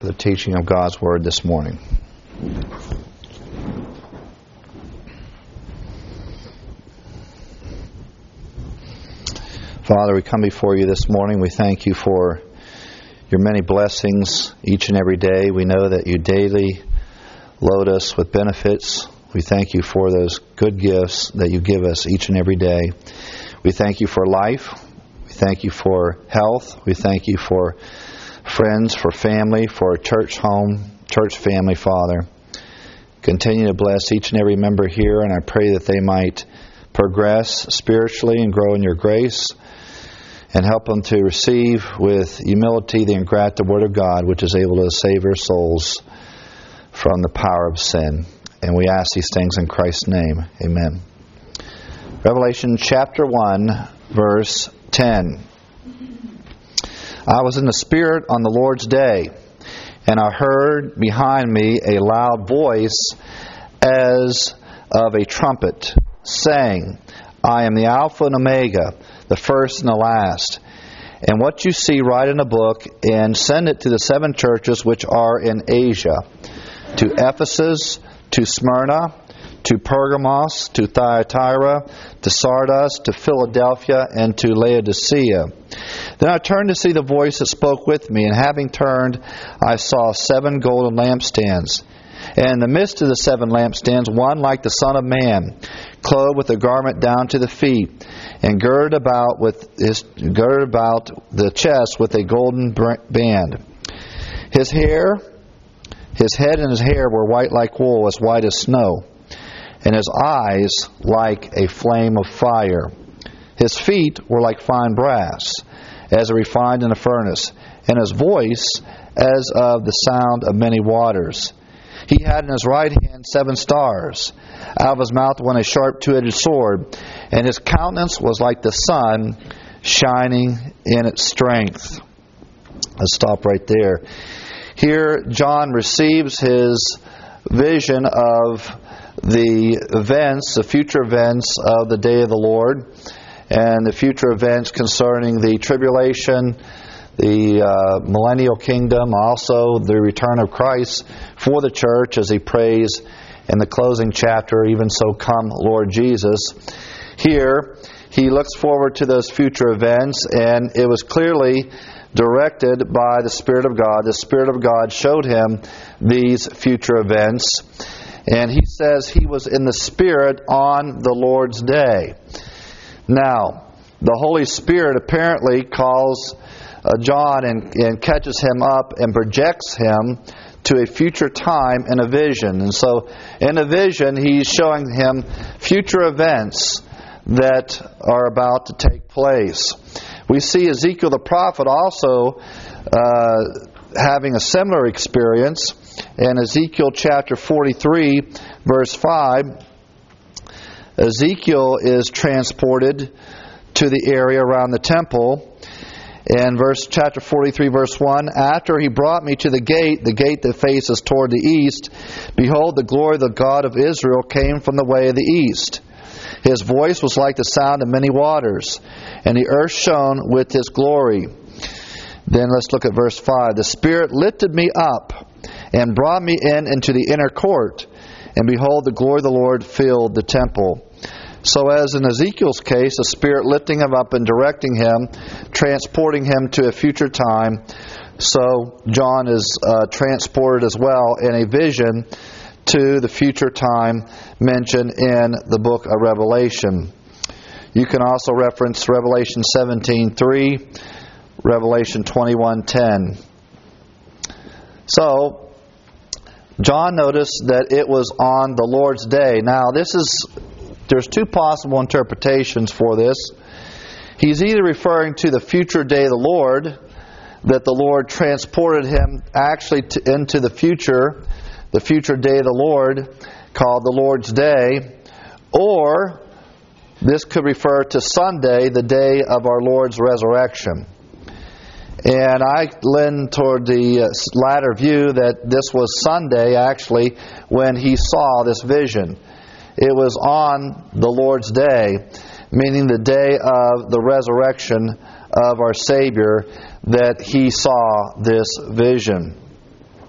the teaching of God's Word this morning. Father, we come before you this morning. We thank you for your many blessings each and every day. We know that you daily load us with benefits. We thank you for those good gifts that you give us each and every day. We thank you for life. We thank you for health. We thank you for friends, for family, for a church home, church family, Father. Continue to bless each and every member here, and I pray that they might progress spiritually and grow in your grace, and help them to receive with humility the engrafted Word of God, which is able to save their souls from the power of sin. And we ask these things in Christ's name. Amen. Revelation chapter 1, verse 10. I was in the Spirit on the Lord's day, and I heard behind me a loud voice as of a trumpet, saying, I am the Alpha and Omega, the first and the last. And what you see, write in a book, and send it to the 7 churches which are in Asia, to Ephesus, to Smyrna, to Pergamos, to Thyatira, to Sardis, to Philadelphia, and to Laodicea. Then I turned to see the voice that spoke with me, and having turned, I saw 7 golden lampstands. And in the midst of the 7 lampstands, one like the Son of Man, clothed with a garment down to the feet, and girded about the chest with a golden band. His head and his hair were white like wool, as white as snow, and his eyes like a flame of fire. His feet were like fine brass, as refined in a furnace, and his voice as of the sound of many waters. He had in his right hand 7 stars. Out of his mouth went a sharp 2-edged sword, and his countenance was like the sun shining in its strength. Let's stop right there. Here, John receives his vision of the events, the future events of the day of the Lord, and the future events concerning the tribulation, the millennial kingdom, also the return of Christ for the church, as he prays in the closing chapter, even so come Lord Jesus. Here, he looks forward to those future events, and it was clearly directed by the Spirit of God. The Spirit of God showed him these future events, and he says he was in the Spirit on the Lord's day. Now, the Holy Spirit apparently calls John and catches him up and projects him to a future time in a vision. And so in a vision, he's showing him future events that are about to take place. We see Ezekiel the prophet also having a similar experience. In Ezekiel chapter 43, verse 5, Ezekiel is transported to the area around the temple. In chapter 43, verse 1, after he brought me to the gate that faces toward the east, behold, the glory of the God of Israel came from the way of the east. His voice was like the sound of many waters, and the earth shone with his glory. Then let's look at verse 5. The Spirit lifted me up and brought me into the inner court, and behold, the glory of the Lord filled the temple. So as in Ezekiel's case, the Spirit lifting him up and directing him, transporting him to a future time, so John is transported as well in a vision to the future time mentioned in the book of Revelation. You can also reference Revelation 17:3, Revelation 21:10. So, John noticed that it was on the Lord's day. Now, there's 2 possible interpretations for this. He's either referring to the future day of the Lord, that the Lord transported him actually into the future day of the Lord, called the Lord's Day, or this could refer to Sunday, the day of our Lord's resurrection. And I lean toward the latter view that this was Sunday, actually, when he saw this vision. It was on the Lord's Day, meaning the day of the resurrection of our Savior, that he saw this vision.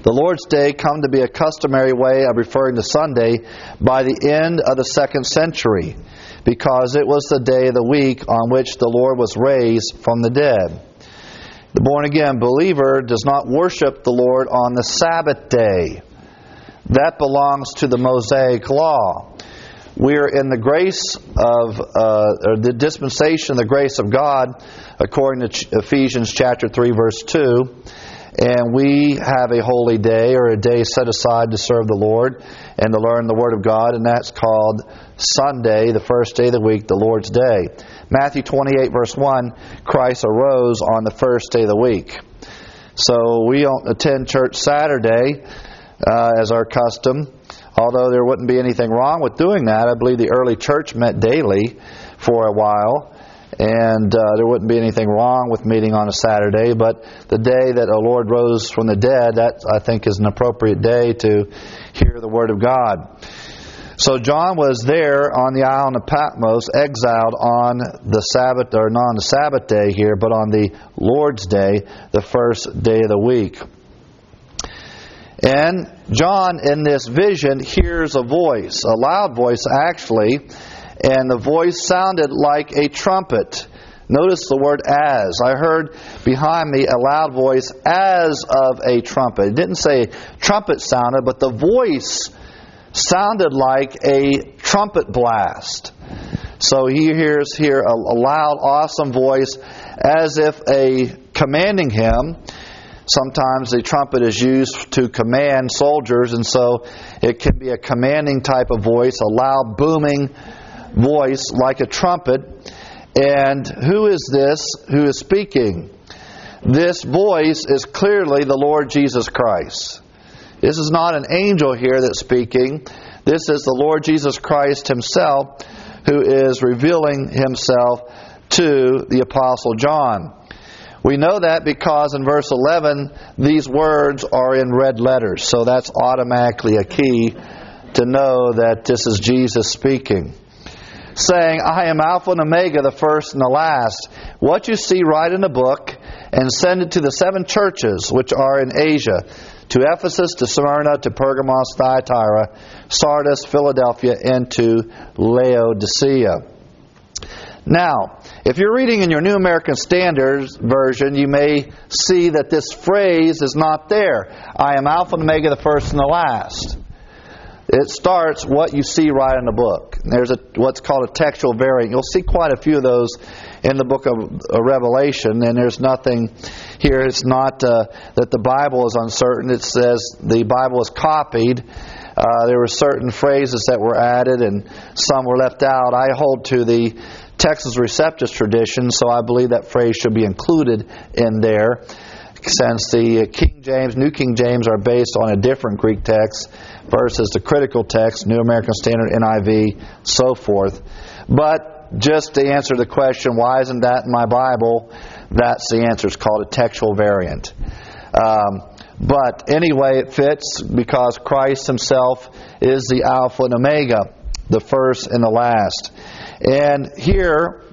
The Lord's Day come to be a customary way of referring to Sunday by the end of the 2nd century, because it was the day of the week on which the Lord was raised from the dead. The born-again believer does not worship the Lord on the Sabbath day. That belongs to the Mosaic Law. We are in the grace of, or the dispensation of the grace of God, according to Ephesians chapter 3, verse 2. And we have a holy day, or a day set aside to serve the Lord and to learn the Word of God, and that's called Sunday, the first day of the week, the Lord's Day. Matthew 28, verse 1, Christ arose on the first day of the week. So we don't attend church Saturday as our custom, although there wouldn't be anything wrong with doing that. I believe the early church met daily for a while, and there wouldn't be anything wrong with meeting on a Saturday. But the day that our Lord rose from the dead, that I think is an appropriate day to hear the Word of God. So John was there on the island of Patmos, exiled on the Sabbath, or not on the Sabbath day here, but on the Lord's Day, the first day of the week. And John, in this vision, hears a voice, a loud voice actually, and the voice sounded like a trumpet. Notice the word as. I heard behind me a loud voice as of a trumpet. It didn't say trumpet sounded, but the voice sounded like a trumpet blast. So he hears here a loud, awesome voice as if commanding him. Sometimes the trumpet is used to command soldiers, and so it can be a commanding type of voice, a loud, booming voice like a trumpet. And who is this who is speaking? This voice is clearly the Lord Jesus Christ. This is not an angel here that's speaking. This is the Lord Jesus Christ Himself who is revealing Himself to the Apostle John. We know that because in verse 11, these words are in red letters. So that's automatically a key to know that this is Jesus speaking. Saying, I am Alpha and Omega, the first and the last. What you see, write in a book and send it to the 7 churches which are in Asia, to Ephesus, to Smyrna, to Pergamos, Thyatira, Sardis, Philadelphia, and to Laodicea. Now, if you're reading in your New American Standard version, you may see that this phrase is not there. I am Alpha and Omega, the first and the last. It starts, what you see, right in the book. There's what's called a textual variant. You'll see quite a few of those in the book of Revelation, and there's nothing here. It's not that the Bible is uncertain. It says the Bible is copied. There were certain phrases that were added, and some were left out. I hold to the Texas Receptus tradition, so I believe that phrase should be included in there, since the King James, New King James are based on a different Greek text versus the critical text, New American Standard, NIV, so forth. But just to answer the question, why isn't that in my Bible? That's the answer. It's called a textual variant. But anyway, it fits because Christ Himself is the Alpha and Omega, the first and the last. And here,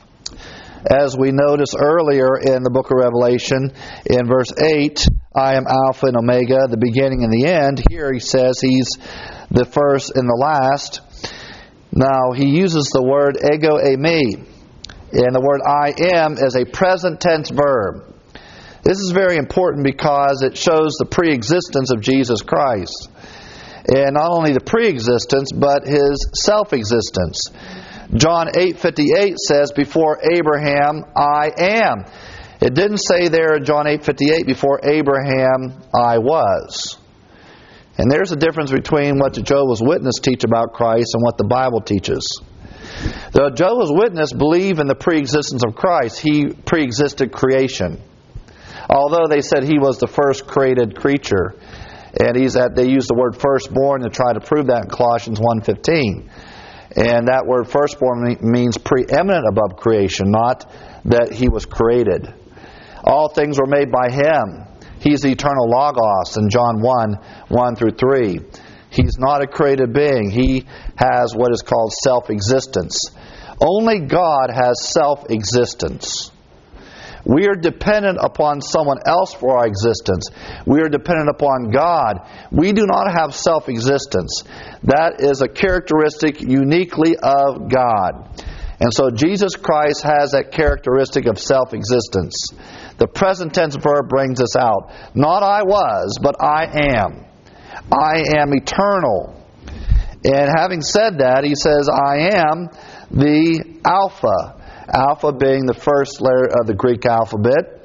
as we noticed earlier in the book of Revelation, in verse 8, I am Alpha and Omega, the beginning and the end. Here he says He's the first and the last. Now, he uses the word ego eimi, and the word I am is a present tense verb. This is very important because it shows the pre-existence of Jesus Christ. And not only the pre-existence, but His self-existence. John 8:58 says, before Abraham, I am. It didn't say there in John 8:58, before Abraham, I was. And there's a difference between what the Jehovah's Witnesses teach about Christ and what the Bible teaches. The Jehovah's Witnesses believe in the pre-existence of Christ. He pre-existed creation. Although they said He was the first created creature. And they use the word firstborn to try to prove that in Colossians 1:15. And that word firstborn means preeminent above creation, not that He was created. All things were made by Him. He's the eternal Logos in John 1:1-3. He's not a created being. He has what is called self-existence. Only God has self-existence. We are dependent upon someone else for our existence. We are dependent upon God. We do not have self-existence. That is a characteristic uniquely of God. And so Jesus Christ has that characteristic of self-existence. The present tense verb brings this out. Not I was, but I am. I am eternal. And having said that, he says, I am the Alpha. Alpha being the first letter of the Greek alphabet.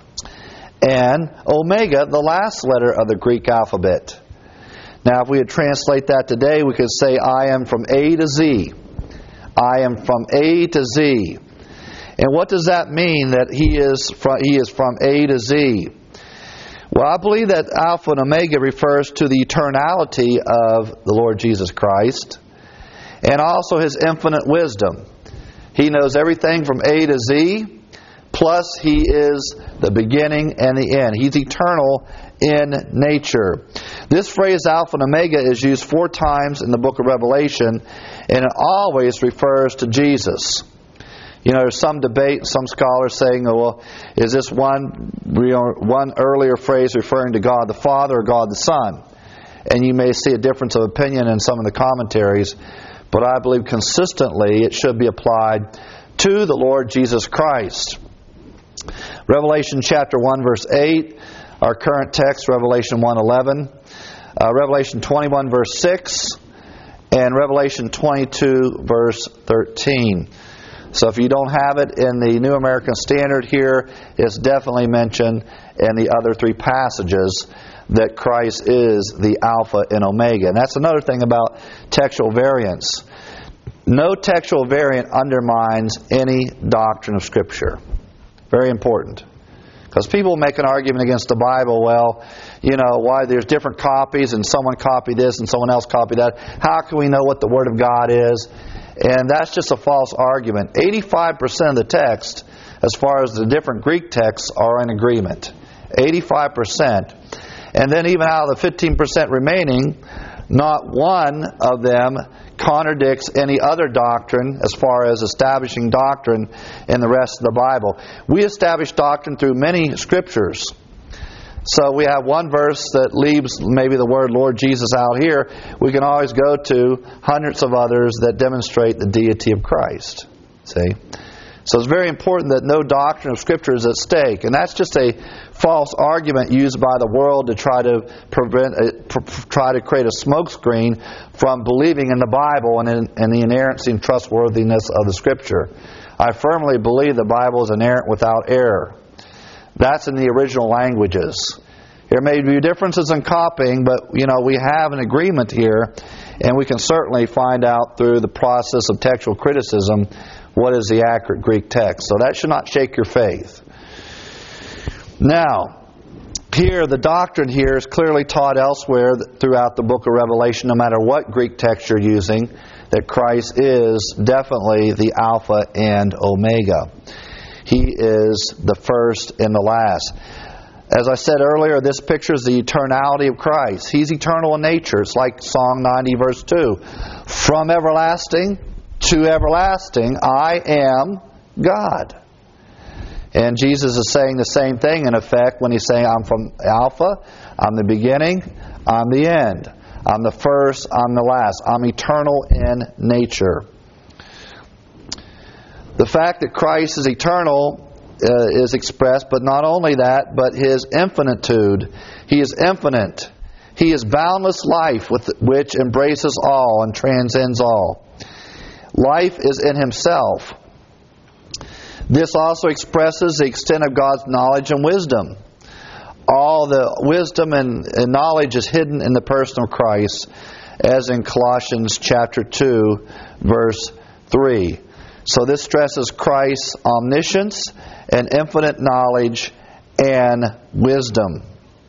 And Omega, the last letter of the Greek alphabet. Now, if we would translate that today, we could say, I am from A to Z. I am from A to Z. And what does that mean, that he is from A to Z? Well, I believe that Alpha and Omega refers to the eternality of the Lord Jesus Christ and also His infinite wisdom. He knows everything from A to Z, plus He is the beginning and the end. He's eternal in nature. This phrase Alpha and Omega is used 4 times in the book of Revelation, and it always refers to Jesus. You know, there's some debate, some scholars saying, well, is this one earlier phrase referring to God the Father or God the Son? And you may see a difference of opinion in some of the commentaries, but I believe consistently it should be applied to the Lord Jesus Christ. Revelation chapter 1 verse 8, our current text, Revelation 1:11, Revelation 21 verse 6, and Revelation 22 verse 13. So if you don't have it in the New American Standard here, it's definitely mentioned in the other 3 passages that Christ is the Alpha and Omega. And that's another thing about textual variants. No textual variant undermines any doctrine of Scripture. Very important. Because people make an argument against the Bible, well, you know, why there's different copies and someone copied this and someone else copied that. How can we know what the Word of God is? And that's just a false argument. 85% of the text, as far as the different Greek texts, are in agreement. 85%. And then even out of the 15% remaining, not one of them contradicts any other doctrine as far as establishing doctrine in the rest of the Bible. We establish doctrine through many scriptures. So we have one verse that leaves maybe the word Lord Jesus out here. We can always go to hundreds of others that demonstrate the deity of Christ. See? So it's very important that no doctrine of Scripture is at stake. And that's just a false argument used by the world to try to create a smokescreen from believing in the Bible and in the inerrancy and trustworthiness of the Scripture. I firmly believe the Bible is inerrant without error. That's in the original languages. There may be differences in copying, but we have an agreement here, and we can certainly find out through the process of textual criticism what is the accurate Greek text. So that should not shake your faith. Now, here, the doctrine here is clearly taught elsewhere throughout the book of Revelation, no matter what Greek text you're using, that Christ is definitely the Alpha and Omega. He is the first and the last. As I said earlier, this pictures the eternality of Christ. He's eternal in nature. It's like Psalm 90 verse 2. From everlasting to everlasting, I am God. And Jesus is saying the same thing in effect when he's saying, I'm from Alpha, I'm the beginning, I'm the end. I'm the first, I'm the last. I'm eternal in nature. The fact that Christ is eternal is expressed, but not only that, but His infinitude. He is infinite. He is boundless life which embraces all and transcends all. Life is in Himself. This also expresses the extent of God's knowledge and wisdom. All the wisdom and knowledge is hidden in the person of Christ, as in Colossians chapter 2, verse 3. So this stresses Christ's omniscience and infinite knowledge and wisdom.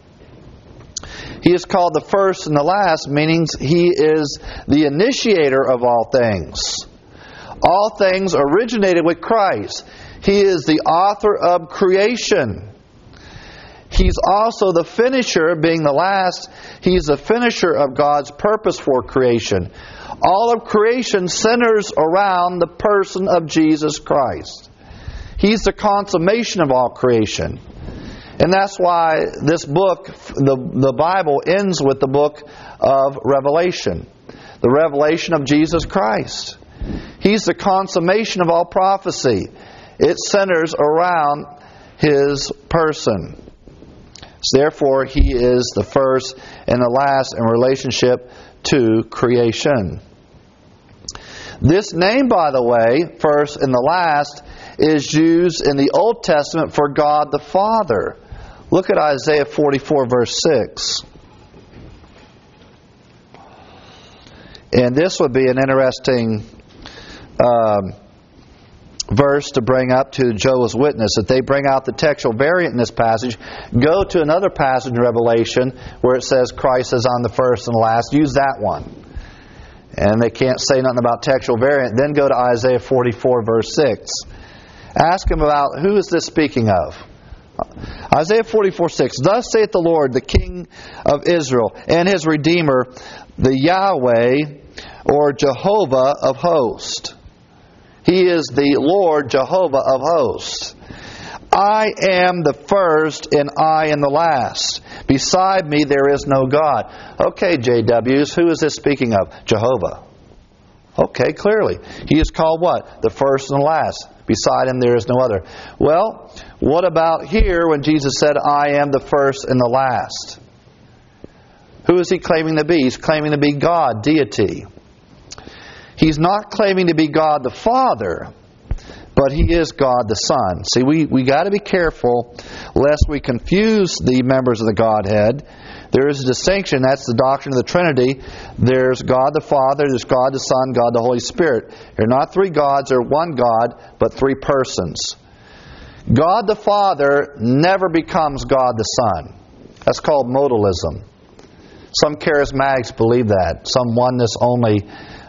He is called the first and the last, meaning He is the initiator of all things. All things originated with Christ. He is the author of creation. He's also the finisher, being the last. He's the finisher of God's purpose for creation. All of creation centers around the person of Jesus Christ. He's the consummation of all creation. And that's why this book, the Bible, ends with the book of Revelation. The revelation of Jesus Christ. He's the consummation of all prophecy. It centers around His person. Therefore, He is the first and the last in relationship to creation. This name, by the way, first and the last, is used in the Old Testament for God the Father. Look at Isaiah 44, verse 6. And this would be an interesting verse to bring up to Jehovah's Witness. If they bring out the textual variant in this passage, go to another passage in Revelation where it says Christ is on the first and the last. Use that one. And they can't say nothing about textual variant. Then go to Isaiah 44, verse 6. Ask them about who is this speaking of. Isaiah 44, 6. Thus saith the Lord, the King of Israel, and His Redeemer, the Yahweh, or Jehovah of hosts. He is the Lord Jehovah of hosts. I am the first and I am the last. Beside me there is no God. Okay, JWs, who is this speaking of? Jehovah. Okay, clearly. He is called what? The first and the last. Beside Him there is no other. Well, what about here when Jesus said, I am the first and the last? Who is He claiming to be? He's claiming to be God, deity. He's not claiming to be God the Father, but He is God the Son. See, we got to be careful lest we confuse the members of the Godhead. There is a distinction. That's the doctrine of the Trinity. There's God the Father, there's God the Son, God the Holy Spirit. They're not three gods, they're one God, but three persons. God the Father never becomes God the Son. That's called modalism. Some charismatics believe that. Some oneness only.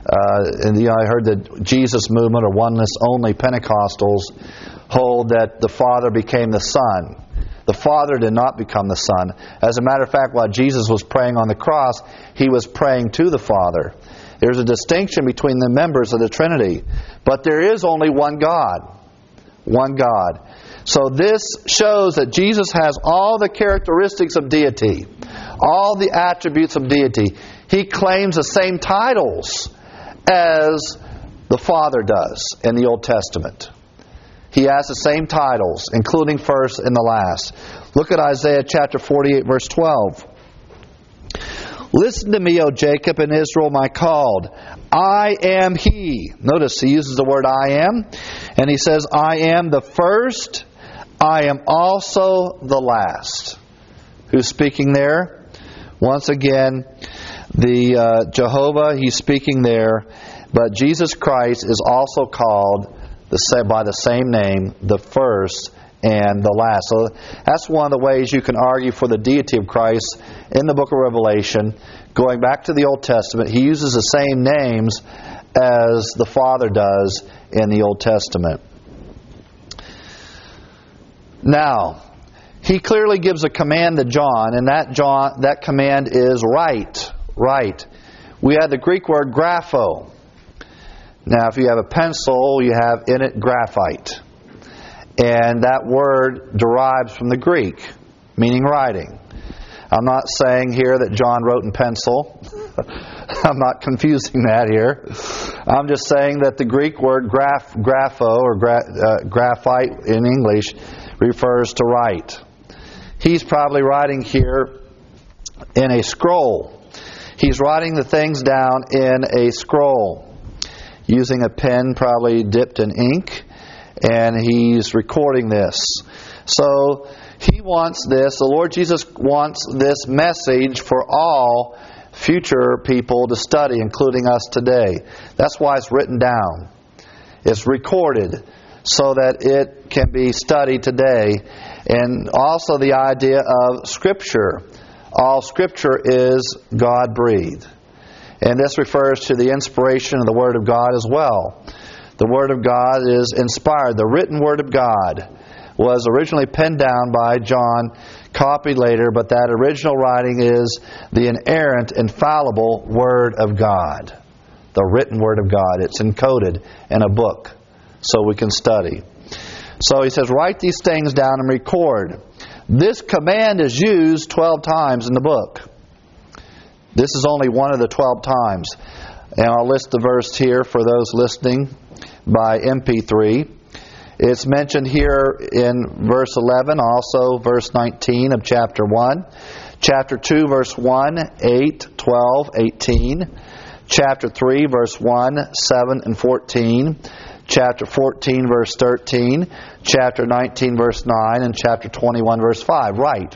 I heard the Jesus movement or oneness only Pentecostals hold that the Father became the Son. The Father did not become the Son. As a matter of fact, while Jesus was praying on the cross, He was praying to the Father. There's a distinction between the members of the Trinity. But there is only one God. One God. So this shows that Jesus has all the characteristics of deity. All the attributes of deity. He claims the same titles as the Father does in the Old Testament. He has the same titles, including first and the last. Look at Isaiah chapter 48, verse 12. Listen to me, O Jacob and Israel, my called. I am He. Notice He uses the word I am. And He says, I am the first. I am also the last. Who's speaking there? Once again, the Jehovah, He's speaking there. But Jesus Christ is also called by the same name, the first and the last. So that's one of the ways you can argue for the deity of Christ in the book of Revelation. Going back to the Old Testament, He uses the same names as the Father does in the Old Testament. Now, He clearly gives a command to John, and that command is write. Write. We have the Greek word grapho. Now, if you have a pencil, you have in it graphite. And that word derives from the Greek, meaning writing. I'm not saying here that John wrote in pencil. I'm not confusing that here. I'm just saying that the Greek word grapho or graphite in English refers to write. He's probably writing here in a scroll. He's writing the things down in a scroll, using a pen probably dipped in ink, and He's recording this. So He wants this, the Lord Jesus wants this message for all future people to study, including us today. That's why it's written down. It's recorded so that it can be studied today. And also the idea of Scripture. All Scripture is God-breathed. And this refers to the inspiration of the Word of God as well. The Word of God is inspired. The written Word of God was originally penned down by John, copied later, but that original writing is the inerrant, infallible Word of God. The written Word of God. It's encoded in a book so we can study. So he says, write these things down and record. This command is used 12 times in the book. This is only one of the 12 times. And I'll list the verse here for those listening by MP3. It's mentioned here in verse 11, also verse 19 of chapter 1. Chapter 2, verse 1, 8, 12, 18. Chapter 3, verse 1, 7, and 14. Chapter 14, verse 13. Chapter 19, verse 9. And chapter 21, verse 5. Right.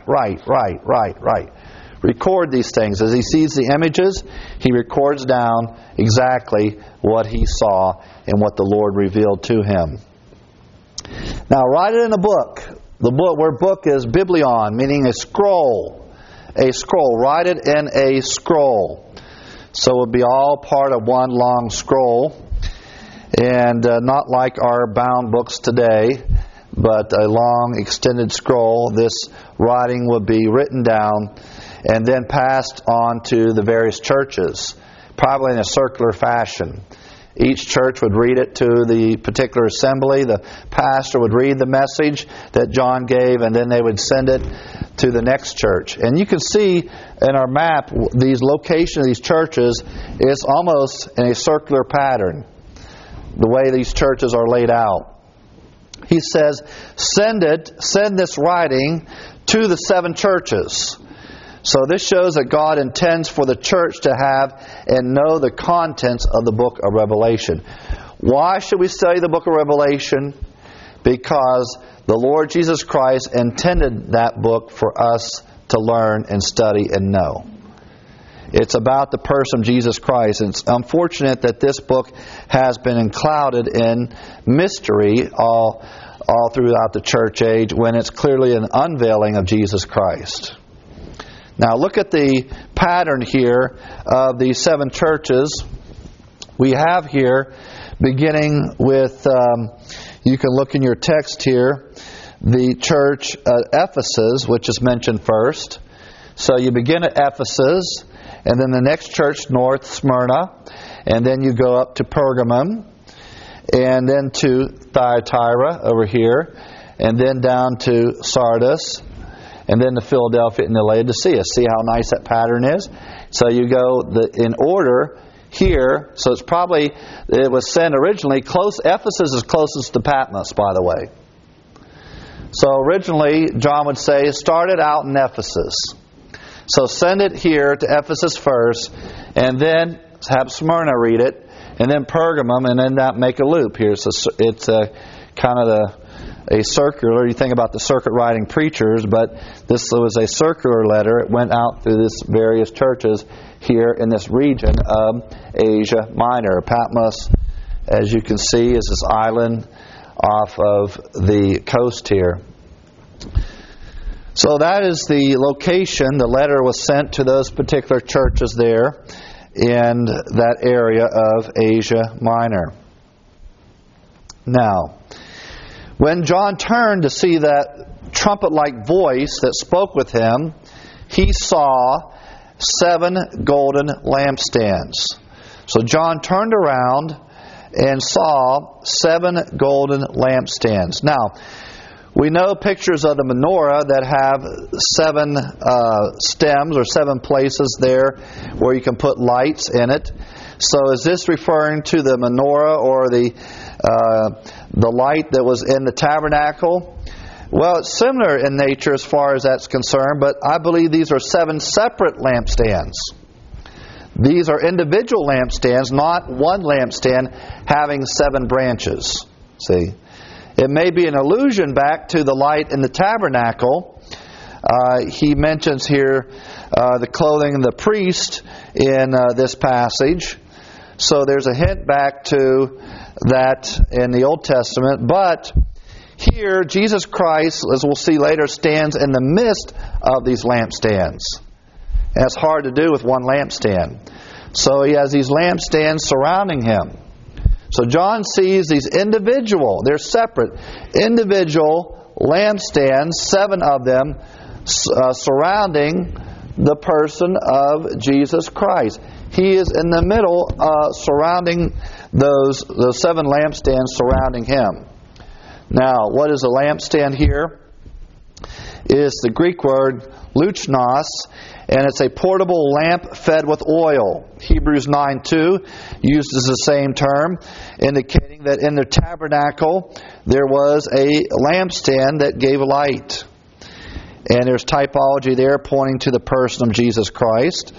Record these things. As he sees the images, he records down exactly what he saw and what the Lord revealed to him. Now, write it in a book. The book, word book is biblion, meaning a scroll. A scroll. Write it in a scroll. So it will be all part of one long scroll. And not like our bound books today, but a long extended scroll. This writing will be written down and then passed on to the various churches, probably in a circular fashion. Each church would read it to the particular assembly. The pastor would read the message that John gave, and then they would send it to the next church. And you can see in our map, these locations of these churches is almost in a circular pattern, the way these churches are laid out. He says, send this writing to the 7 churches. So this shows that God intends for the church to have and know the contents of the book of Revelation. Why should we study the book of Revelation? Because the Lord Jesus Christ intended that book for us to learn and study and know. It's about the person of Jesus Christ. It's unfortunate that this book has been enclouded in mystery all throughout the church age when it's clearly an unveiling of Jesus Christ. Now look at the pattern here of the 7 churches. We have here, beginning with, you can look in your text here, the church at Ephesus, which is mentioned first. So you begin at Ephesus, and then the next church north, Smyrna, and then you go up to Pergamum, and then to Thyatira over here, and then down to Sardis, and then to Philadelphia and to Laodicea. See how nice that pattern is? So you go in order here. So it was sent originally close. Ephesus is closest to Patmos, by the way. So originally, John would say, started out in Ephesus. So send it here to Ephesus first, and then have Smyrna read it, and then Pergamum, and then that make a loop here. So it's kind of a circular. You think about the circuit riding preachers, but this was a circular letter. It went out through this various churches here in this region of Asia Minor. Patmos, as you can see, is this island off of the coast here. So that is the location. The letter was sent to those particular churches there in that area of Asia Minor. Now, when John turned to see that trumpet-like voice that spoke with him, he saw 7 golden lampstands. So John turned around and saw 7 golden lampstands. Now, we know pictures of the menorah that have 7 stems or 7 places there where you can put lights in it. So is this referring to the menorah or the light that was in the tabernacle? Well, it's similar in nature as far as that's concerned, but I believe these are 7 separate lampstands. These are individual lampstands, not one lampstand having 7 branches. See? It may be an allusion back to the light in the tabernacle. He mentions here the clothing of the priest in this passage. So there's a hint back to that in the Old Testament. But here, Jesus Christ, as we'll see later, stands in the midst of these lampstands. And it's hard to do with one lampstand. So he has these lampstands surrounding him. So John sees these they're separate, individual lampstands, 7 of them, surrounding the person of Jesus Christ. He is in the middle, surrounding those 7 lampstands surrounding him. Now, what is a lampstand here? It is the Greek word luchnos, and it's a portable lamp fed with oil. Hebrews 9:2 uses the same term, indicating that in the tabernacle there was a lampstand that gave light. And there's typology there pointing to the person of Jesus Christ.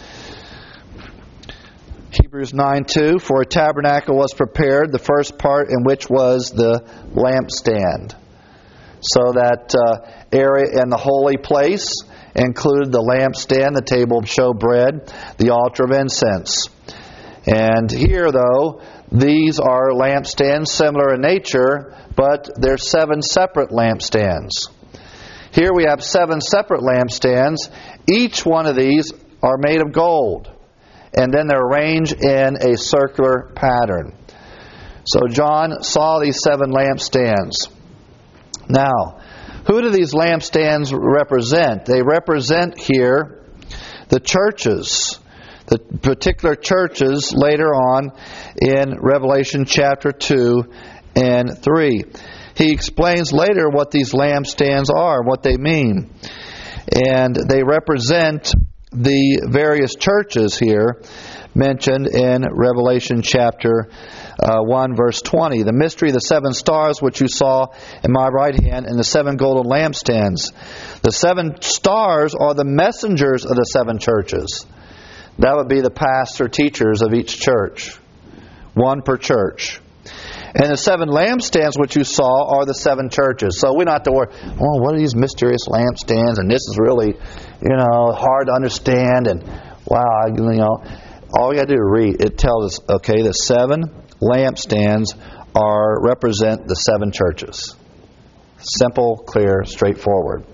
Hebrews 9:2, for a tabernacle was prepared, the first part in which was the lampstand. So that area in the holy place included the lampstand, the table of showbread, the altar of incense. And here, though, these are lampstands similar in nature, but they're 7 separate lampstands. Here we have 7 separate lampstands. Each one of these are made of gold, and then they're arranged in a circular pattern. So John saw these 7 lampstands. Now, who do these lampstands represent? They represent here the churches, the particular churches later on in Revelation chapter 2 and 3. He explains later what these lampstands are, what they mean. And they represent the various churches here mentioned in Revelation chapter 1 verse 20. The mystery of the 7 stars which you saw in my right hand and the 7 golden lampstands. The 7 stars are the messengers of the 7 churches. That would be the pastor teachers of each church. 1 per church. And the 7 lampstands which you saw are the 7 churches. So we don't have to worry, oh, what are these mysterious lampstands? And this is really, hard to understand. And wow, all you got to do is read. It tells us, okay, the 7 lampstands represent the 7 churches. Simple, clear, straightforward.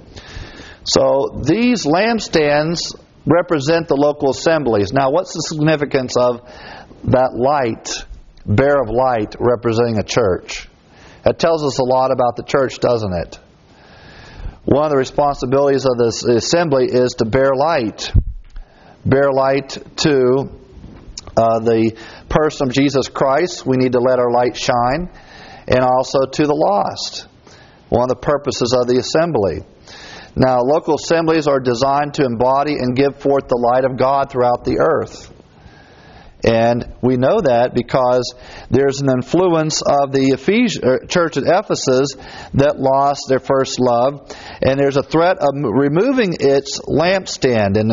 So these lampstands represent the local assemblies. Now, what's the significance of that light, bear of light, representing a church? That tells us a lot about the church, doesn't it? One of the responsibilities of this assembly is to bear light. Bear light to the person of Jesus Christ. We need to let our light shine. And also to the lost. One of the purposes of the assembly. Now, local assemblies are designed to embody and give forth the light of God throughout the earth. And we know that because there's an influence of the church at Ephesus that lost their first love, and there's a threat of removing its lampstand in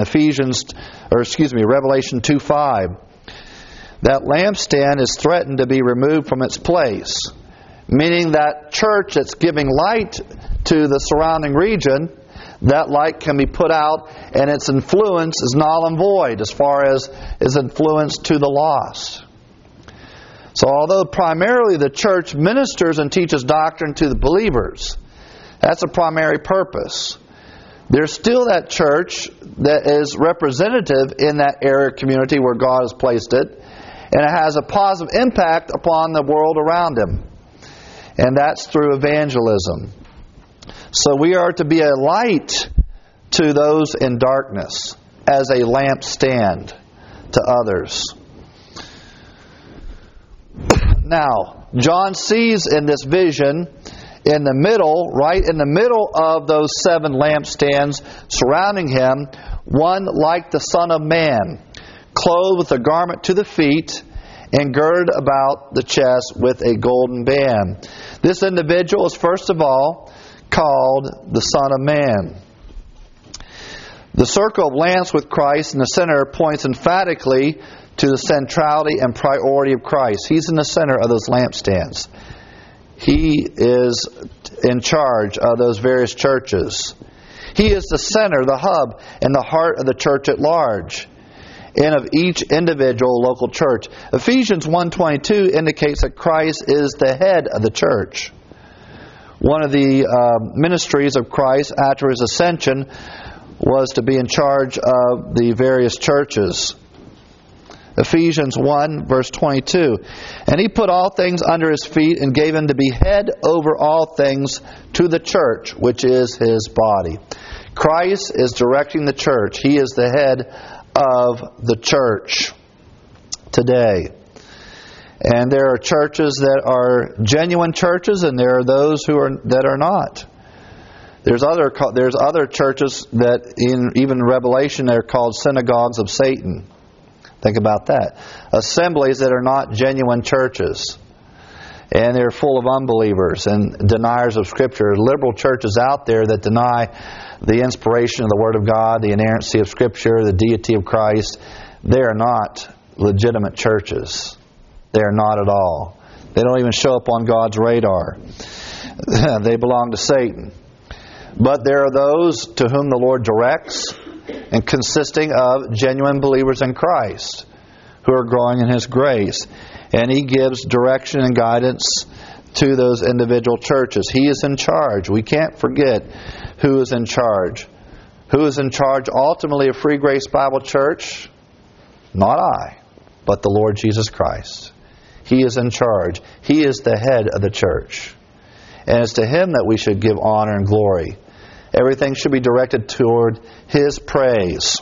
Revelation 2:5. That lampstand is threatened to be removed from its place, meaning that church that's giving light to the surrounding region, that light can be put out and its influence is null and void as far as its influence to the lost. So although primarily the church ministers and teaches doctrine to the believers, that's a primary purpose. There's still that church that is representative in that area community where God has placed it, and it has a positive impact upon the world around him. And that's through evangelism. So we are to be a light to those in darkness as a lampstand to others. Now, John sees in this vision, right in the middle of those 7 lampstands surrounding him, one like the Son of Man, clothed with a garment to the feet and girded about the chest with a golden band. This individual is first of all called the Son of Man. The circle of lamps with Christ in the center points emphatically to the centrality and priority of Christ. He's in the center of those lampstands. He is in charge of those various churches. He is the center, the hub, and the heart of the church at large, and of each individual local church. Ephesians 1:22 indicates that Christ is the head of the church. One of the ministries of Christ after his ascension was to be in charge of the various churches. Ephesians 1 verse 22. And he put all things under his feet and gave him to be head over all things to the church, which is his body. Christ is directing the church. He is the head of the church today. And there are churches that are genuine churches, and there are those that are not. There's other churches that even in Revelation they're called synagogues of Satan. Think about that. Assemblies that are not genuine churches. And they're full of unbelievers and deniers of Scripture. Liberal churches out there that deny the inspiration of the Word of God, the inerrancy of Scripture, the deity of Christ. They are not legitimate churches. They are not at all. They don't even show up on God's radar. They belong to Satan. But there are those to whom the Lord directs, and consisting of genuine believers in Christ who are growing in His grace. And He gives direction and guidance to those individual churches. He is in charge. We can't forget who is in charge. Who is in charge ultimately of Free Grace Bible Church? Not I, but the Lord Jesus Christ. He is in charge. He is the head of the church. And it's to Him that we should give honor and glory. Everything should be directed toward His praise.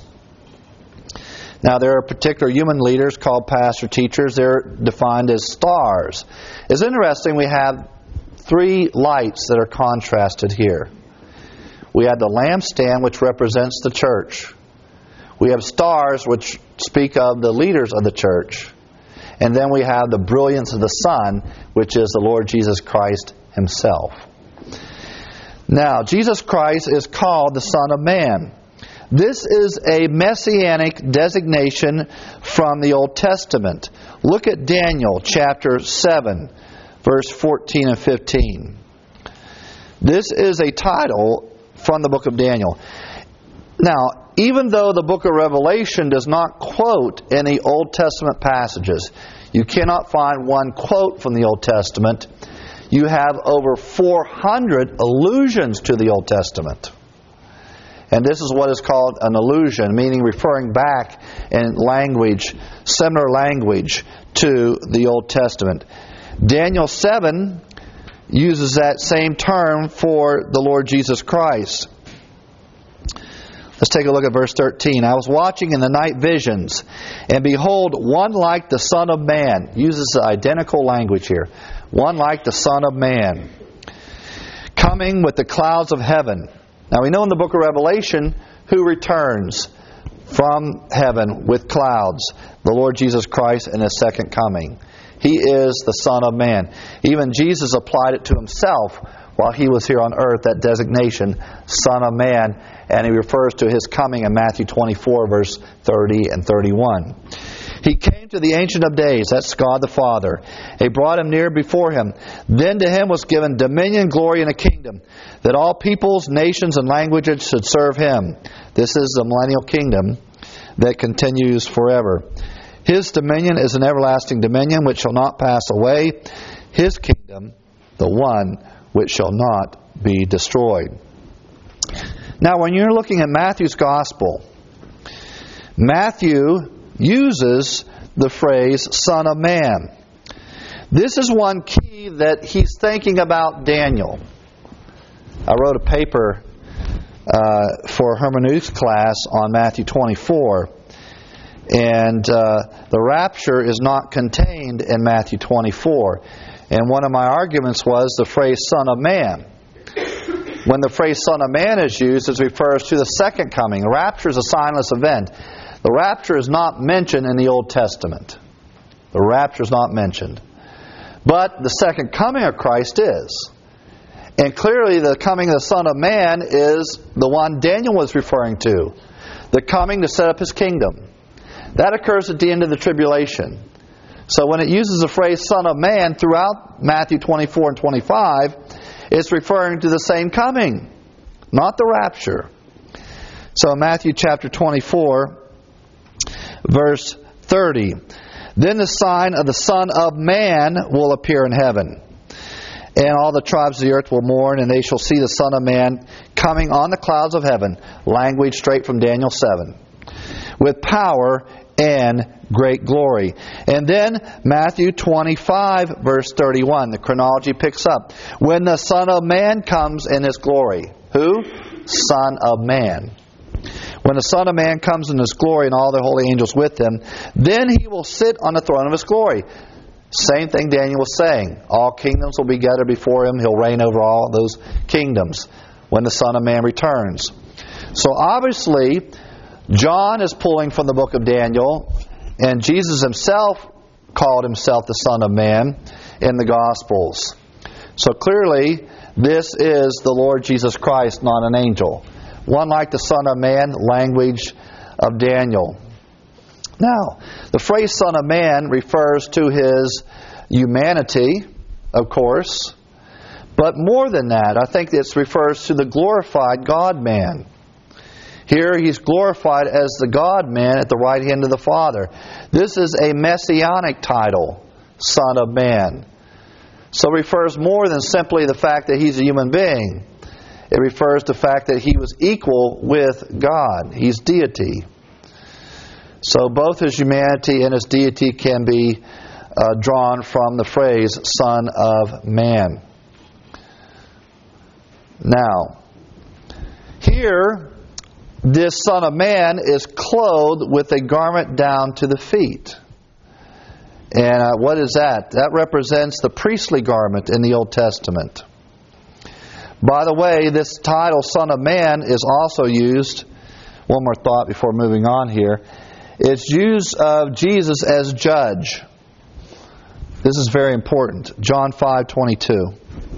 Now, there are particular human leaders called pastor teachers. They're defined as stars. It's interesting, we have three lights that are contrasted here. We have the lampstand, which represents the church. We have stars, which speak of the leaders of the church. And then we have the brilliance of the sun, which is the Lord Jesus Christ Himself. Now, Jesus Christ is called the Son of Man. This is a messianic designation from the Old Testament. Look at Daniel chapter 7, verse 14 and 15. This is a title from the book of Daniel. Now, even though the book of Revelation does not quote any Old Testament passages, you cannot find one quote from the Old Testament. You have over 400 allusions to the Old Testament. And this is what is called an allusion, meaning referring back in language, similar language to the Old Testament. Daniel 7 uses that same term for the Lord Jesus Christ. Let's take a look at verse 13. I was watching in the night visions, and behold, one like the Son of Man. Uses the identical language here. One like the Son of Man, coming with the clouds of heaven. Now we know in the book of Revelation who returns from heaven with clouds. The Lord Jesus Christ in His second coming. He is the Son of Man. Even Jesus applied it to Himself while He was here on earth, that designation, Son of Man. And He refers to His coming in Matthew 24, verse 30 and 31. He came to the Ancient of Days, that's God the Father. He brought Him near before Him. Then to Him was given dominion, glory, and a kingdom, that all peoples, nations, and languages should serve Him. This is the millennial kingdom that continues forever. His dominion is an everlasting dominion which shall not pass away. His kingdom, the one which shall not be destroyed. Now, when you're looking at Matthew's Gospel, Matthew uses the phrase Son of Man. This is one key that he's thinking about Daniel. I wrote a paper for hermeneutics class on Matthew 24, and the rapture is not contained in Matthew 24. And one of my arguments was the phrase Son of Man. When the phrase Son of Man is used, it refers to the second coming. The rapture is a signless event. The rapture is not mentioned in the Old Testament. The rapture is not mentioned. But the second coming of Christ is. And clearly the coming of the Son of Man is the one Daniel was referring to. The coming to set up His kingdom. That occurs at the end of the tribulation. So when it uses the phrase Son of Man throughout Matthew 24 and 25, it's referring to the same coming, not the rapture. So in Matthew chapter 24, verse 30, then the sign of the Son of Man will appear in heaven. And all the tribes of the earth will mourn, and they shall see the Son of Man coming on the clouds of heaven. Language straight from Daniel 7. With power and great glory. And then Matthew 25, verse 31. The chronology picks up. When the Son of Man comes in His glory. Who? Son of Man. When the Son of Man comes in His glory and all the holy angels with Him, then He will sit on the throne of His glory. Same thing Daniel was saying. All kingdoms will be gathered before him. He'll reign over all those kingdoms when the Son of Man returns. So obviously, John is pulling from the book of Daniel, and Jesus himself called himself the Son of Man in the Gospels. So clearly, this is the Lord Jesus Christ, not an angel. One like the Son of Man, language of Daniel. Now, the phrase Son of Man refers to his humanity, of course. But more than that, I think it refers to the glorified God-man. Here he's glorified as the God-man at the right hand of the Father. This is a messianic title, Son of Man. So it refers more than simply the fact that he's a human being. It refers to the fact that he was equal with God. He's deity. So both his humanity and his deity can be drawn from the phrase Son of Man. Now, here, this Son of Man is clothed with a garment down to the feet. And what is that? That represents the priestly garment in the Old Testament. By the way, this title, Son of Man, is also used, one more thought before moving on here, it's used of Jesus as judge. This is very important. John 5:22.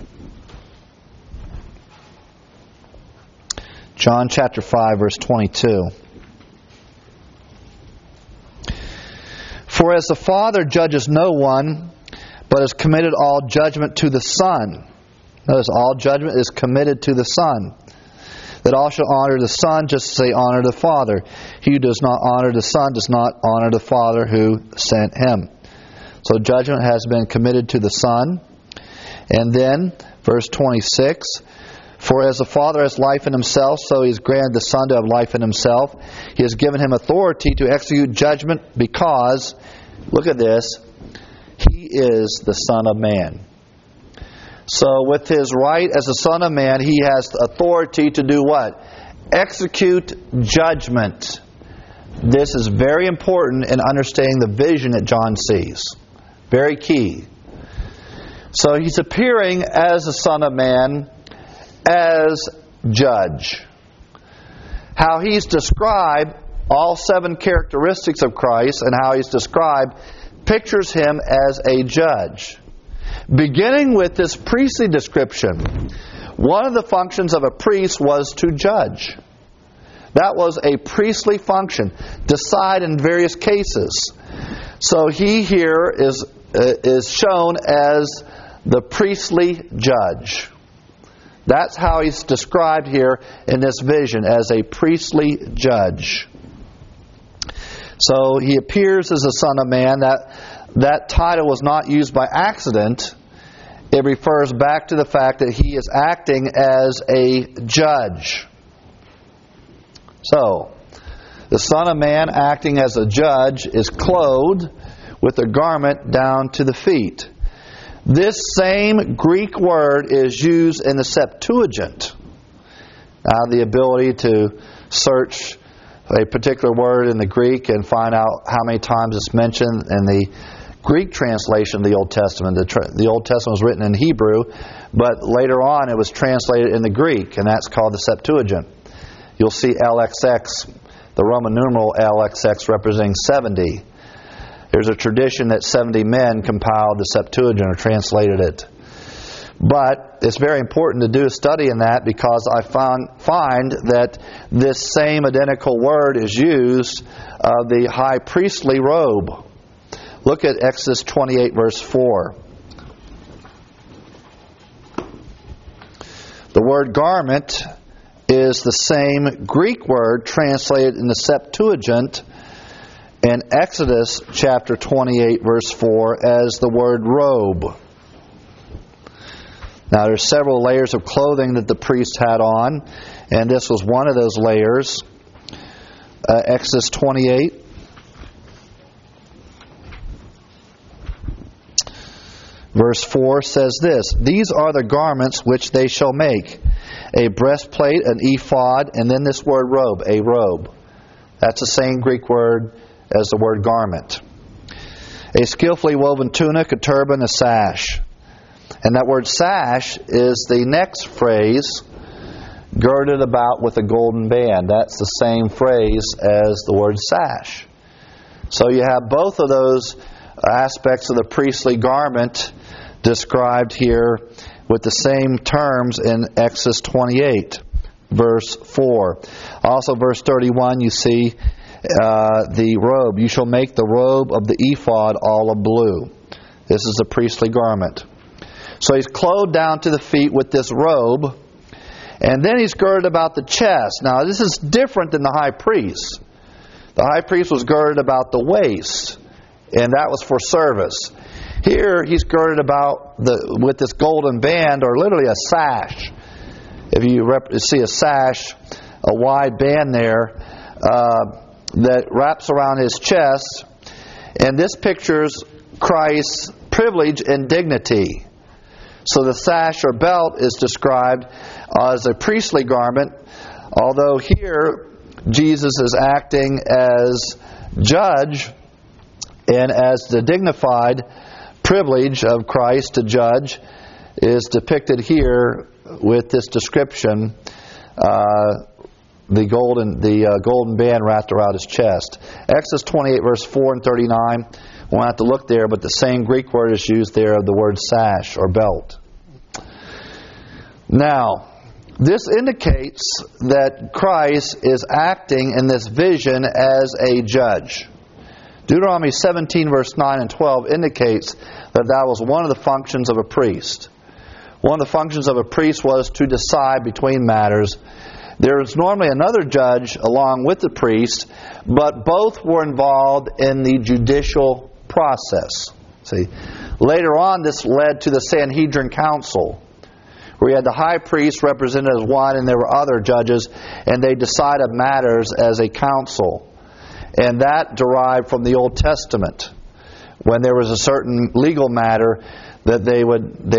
John chapter 5, verse 22. For as the Father judges no one, but has committed all judgment to the Son. Notice, all judgment is committed to the Son. That all shall honor the Son just as they honor the Father. He who does not honor the Son does not honor the Father who sent him. So judgment has been committed to the Son. And then, verse 26, for as the Father has life in himself, so he has granted the Son to have life in himself. He has given him authority to execute judgment because, look at this, he is the Son of Man. So with his right as the Son of Man, he has authority to do what? Execute judgment. This is very important in understanding the vision that John sees. Very key. So he's appearing as the Son of Man, as judge. How he's described, all 7 characteristics of Christ, and how he's described, pictures him as a judge. Beginning with this priestly description, one of the functions of a priest was to judge. That was a priestly function, decide in various cases. So he here is shown as the priestly judge. That's how he's described here in this vision, as a priestly judge. So he appears as a Son of Man. That title was not used by accident. It refers back to the fact that he is acting as a judge. So, the Son of Man acting as a judge is clothed with a garment down to the feet. This same Greek word is used in the Septuagint. Now, the ability to search a particular word in the Greek and find out how many times it's mentioned in the Greek translation of the Old Testament. The Old Testament was written in Hebrew, but later on it was translated in the Greek, and that's called the Septuagint. You'll see LXX, the Roman numeral LXX representing 70. There's a tradition that 70 men compiled the Septuagint or translated it. But it's very important to do a study in that, because I find that this same identical word is used of the high priestly robe. Look at Exodus 28, verse 4. The word garment is the same Greek word translated in the Septuagint in Exodus chapter 28, verse 4 as the word robe. Now there's several layers of clothing that the priest had on, and this was one of those layers. Exodus 28. Verse 4 says this, these are the garments which they shall make, a breastplate, an ephod, and then this word robe, a robe. That's the same Greek word as the word garment. a skillfully woven tunic, a turban, a sash. And that word sash is the next phrase, girded about with a golden band. That's the same phrase as the word sash. So you have both of those aspects of the priestly garment described here with the same terms in Exodus 28, verse 4. Also, verse 31, you see the robe. You shall make the robe of the ephod all of blue. This is a priestly garment. So he's clothed down to the feet with this robe, and then he's girded about the chest. Now, this is different than the high priest. The high priest was girded about the waist, and that was for service. Here, he's girded about with this golden band, or literally a sash. If you see a sash, a wide band there that wraps around his chest, and this pictures Christ's privilege and dignity. So the sash or belt is described as a priestly garment, although here Jesus is acting as judge, and as the dignified privilege of Christ to judge is depicted here with this description, the golden band wrapped around his chest. Exodus 28, verse 4 and 39. We won't have to look there, but the same Greek word is used there of the word sash or belt. Now, this indicates that Christ is acting in this vision as a judge. Deuteronomy 17, verse 9 and 12 indicates that was one of the functions of a priest. One of the functions of a priest was to decide between matters. There is normally another judge along with the priest, but both were involved in the judicial process. See, later on, this led to the Sanhedrin Council, where you had the high priest represented as one, and there were other judges, and they decided matters as a council. And that derived from the Old Testament, when there was a certain legal matter that they would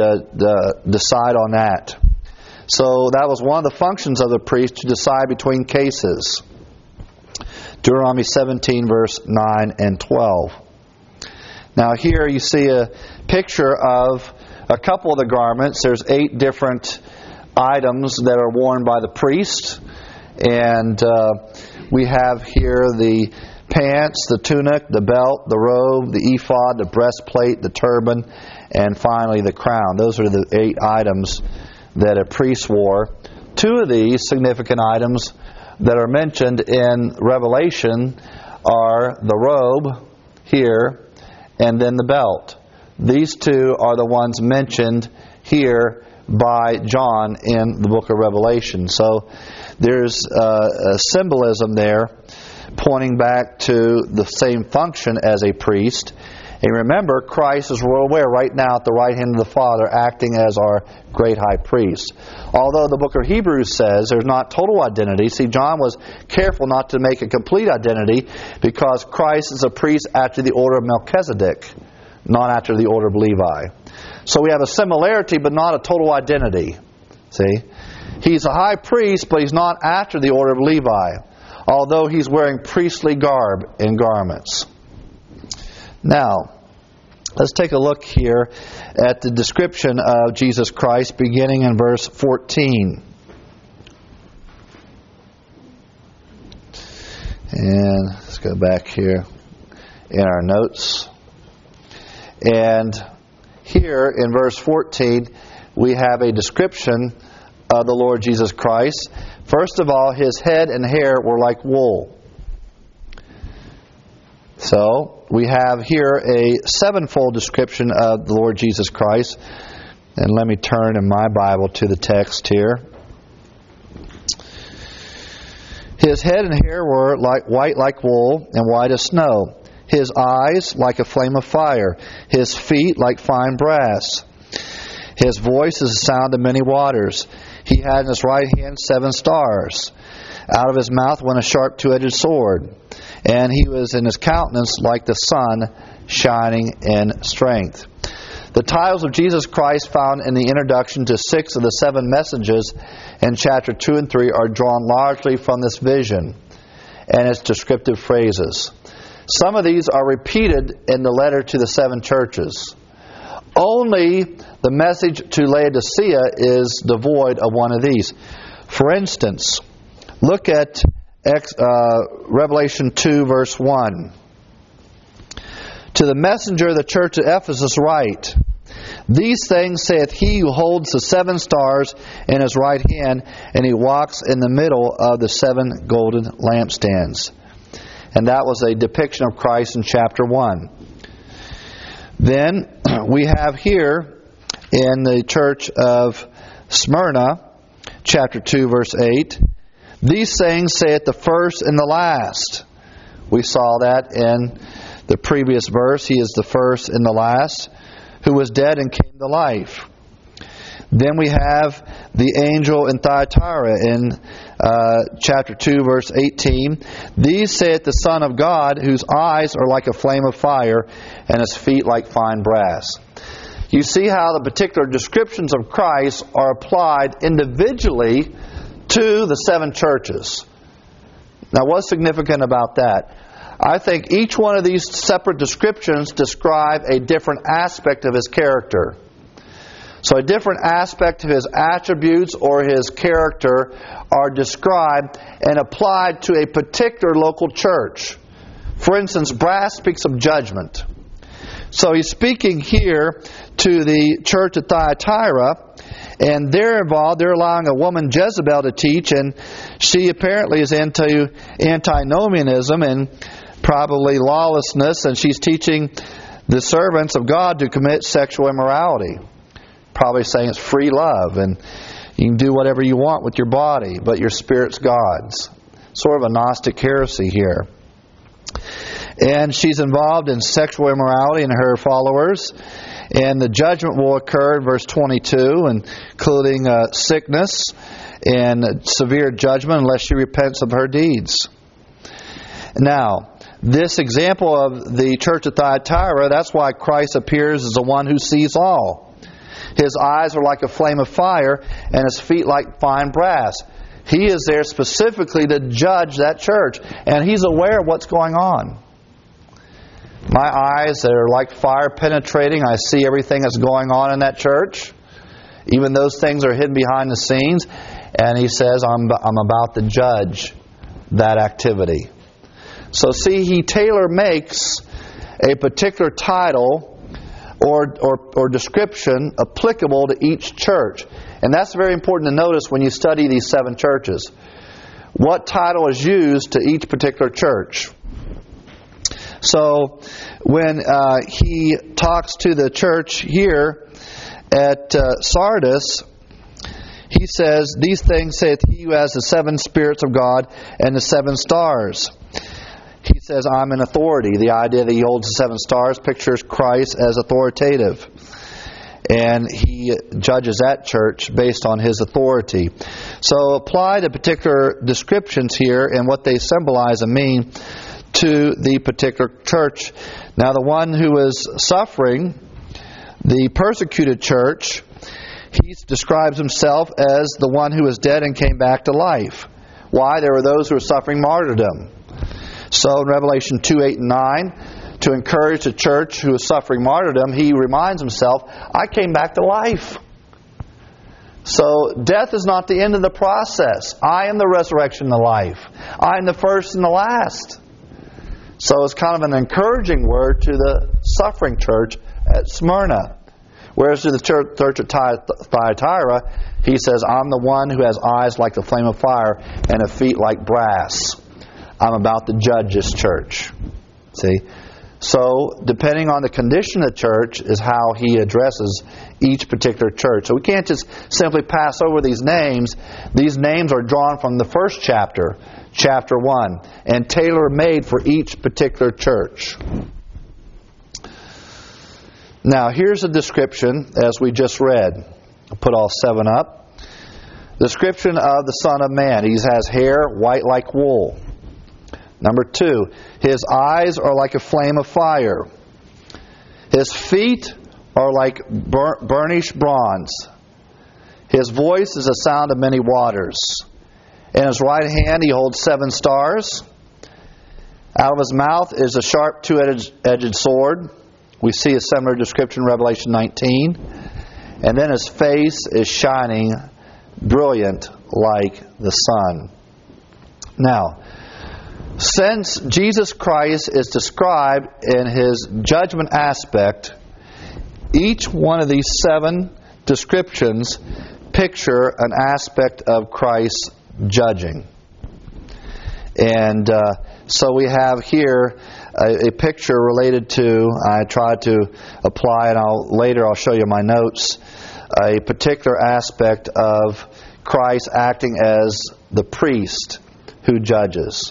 decide on that. So that was one of the functions of the priest, to decide between cases. Deuteronomy 17, verse 9 and 12. Now here you see a picture of a couple of the garments. There's 8 different items that are worn by the priest. And we have here the pants, the tunic, the belt, the robe, the ephod, the breastplate, the turban, and finally the crown. Those are the 8 items that a priest wore. 2 of these significant items that are mentioned in Revelation are the robe here and then the belt. These 2 are the ones mentioned here by John in the book of Revelation. So there's a symbolism there pointing back to the same function as a priest. And remember, Christ is well aware right now at the right hand of the Father, acting as our great high priest. Although the book of Hebrews says there's not total identity. See, John was careful not to make a complete identity, because Christ is a priest after the order of Melchizedek, not after the order of Levi. So we have a similarity, but not a total identity. See? He's a high priest, but he's not after the order of Levi, although he's wearing priestly garb and garments. Now, let's take a look here at the description of Jesus Christ, beginning in verse 14. And let's go back here in our notes. And here in verse 14, we have a description of the Lord Jesus Christ. First of all, his head and hair were like wool. So, we have here a 7-fold description of the Lord Jesus Christ. And let me turn in my Bible to the text here. His head and hair were white like wool and white as snow. His eyes like a flame of fire. His feet like fine brass. His voice is the sound of many waters. He had in his right hand 7 stars. Out of his mouth went a sharp 2-edged sword. And he was in his countenance like the sun shining in strength. The titles of Jesus Christ found in the introduction to 6 of the 7 messages in chapter 2 and 3 are drawn largely from this vision and its descriptive phrases. Some of these are repeated in the letter to the 7 churches. Only the message to Laodicea is devoid of one of these. For instance, look at Revelation 2, verse 1. To the messenger of the church at Ephesus write, These things saith he who holds the 7 stars in his right hand, and he walks in the middle of the 7 golden lampstands. And that was a depiction of Christ in chapter 1. Then we have here in the church of Smyrna, chapter 2, verse 8, These things saith the first and the last. We saw that in the previous verse. He is the first and the last, who was dead and came to life. Then we have the angel in Thyatira in chapter 2, verse 18. These saith the Son of God, whose eyes are like a flame of fire, and his feet like fine brass. You see how the particular descriptions of Christ are applied individually to the 7 churches. Now, what's significant about that? I think each one of these separate descriptions describe a different aspect of his character. So a different aspect of his attributes or his character are described and applied to a particular local church. For instance, brass speaks of judgment. So he's speaking here to the church at Thyatira, and they're involved. They're allowing a woman, Jezebel, to teach, and she apparently is into antinomianism and probably lawlessness, and she's teaching the servants of God to commit sexual immorality. Probably saying it's free love, and you can do whatever you want with your body, but your spirit's God's. Sort of a Gnostic heresy here. And she's involved in sexual immorality and her followers. And the judgment will occur in verse 22, including sickness and severe judgment unless she repents of her deeds. Now, this example of the church of Thyatira, that's why Christ appears as the one who sees all. His eyes are like a flame of fire, and his feet like fine brass. He is there specifically to judge that church, and he's aware of what's going on. My eyes are like fire penetrating. I see everything that's going on in that church. Even those things are hidden behind the scenes. And he says, I'm about to judge that activity. So see, he tailor-makes a particular title or description applicable to each church. And that's very important to notice when you study these 7 churches. What title is used to each particular church? So when he talks to the church here at Sardis, he says, These things saith he who has the 7 spirits of God and the 7 stars. He says, I'm in authority. The idea that he holds the 7 stars pictures Christ as authoritative. And he judges that church based on his authority. So apply the particular descriptions here and what they symbolize and mean to the particular church. Now the one who is suffering, the persecuted church, he describes himself as the one who is dead and came back to life. Why? There were those who were suffering martyrdom. So in Revelation 2, 8, and 9, to encourage the church who is suffering martyrdom, he reminds himself, I came back to life. So death is not the end of the process. I am the resurrection and the life. I am the first and the last. So it's kind of an encouraging word to the suffering church at Smyrna. Whereas to the church at Thyatira, he says, I'm the one who has eyes like the flame of fire and a feet like brass. I'm about to judge this church. See? So, depending on the condition of the church is how he addresses each particular church. So we can't just simply pass over these names. These names are drawn from the first chapter, chapter 1, and tailor-made for each particular church. Now, here's a description as we just read. I'll put all 7 up. Description of the Son of Man. He has hair white like wool. Number 2, his eyes are like a flame of fire. His feet are like burnished bronze. His voice is the sound of many waters. In his right hand he holds 7 stars. Out of his mouth is a sharp two-edged sword. We see a similar description in Revelation 19. And then his face is shining brilliant like the sun. Now, since Jesus Christ is described in his judgment aspect, each one of these 7 descriptions picture an aspect of Christ's judging. And so we have here a picture related to, I tried to apply, and later I'll show you my notes, a particular aspect of Christ acting as the priest who judges.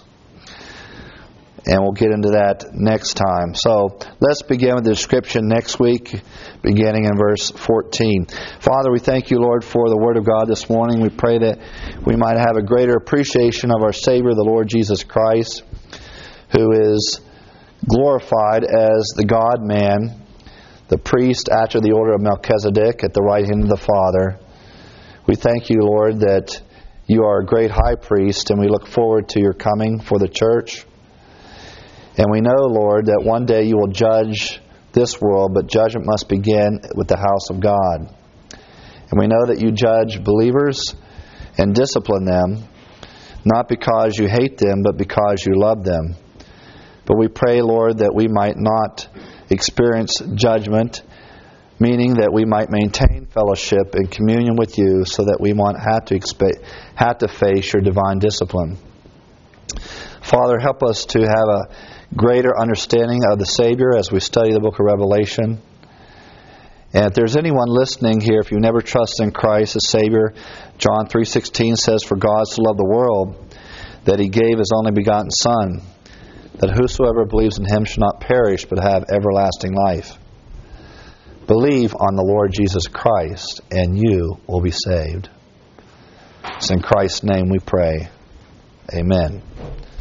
And we'll get into that next time. So let's begin with the description next week, beginning in verse 14. Father, we thank you, Lord, for the Word of God this morning. We pray that we might have a greater appreciation of our Savior, the Lord Jesus Christ, who is glorified as the God-man, the priest after the order of Melchizedek at the right hand of the Father. We thank you, Lord, that you are a great high priest, and we look forward to your coming for the church. And we know, Lord, that one day you will judge this world, but judgment must begin with the house of God. And we know that you judge believers and discipline them, not because you hate them, but because you love them. But we pray, Lord, that we might not experience judgment, meaning that we might maintain fellowship and communion with you so that we won't have to face your divine discipline. Father, help us to have a greater understanding of the Savior as we study the book of Revelation. And if there's anyone listening here, if you've never trusted in Christ as Savior, John 3:16 says, "For God so loved the world that He gave His only begotten Son, that whosoever believes in Him shall not perish but have everlasting life." Believe on the Lord Jesus Christ, and you will be saved. It's in Christ's name we pray. Amen.